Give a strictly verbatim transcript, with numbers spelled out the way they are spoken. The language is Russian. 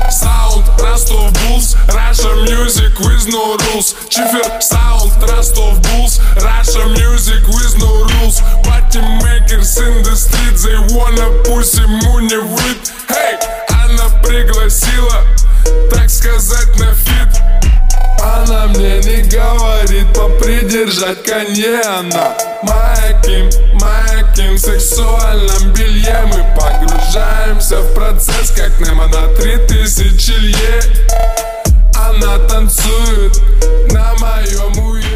Sound, Rostov Bulls, Russia music with no rules. Чифер Sound, Rostov Bulls, Russia music with no rules. Party makers in the street, they wanna pussy money with. Hey, она пригласила, так сказать, на фит. Она мне не говорит попридержать коней. Она маяким, маяким в сексуальном белье. Мы погружаемся в процесс, как Немо на три тысячи лье. Она танцует на моем уе.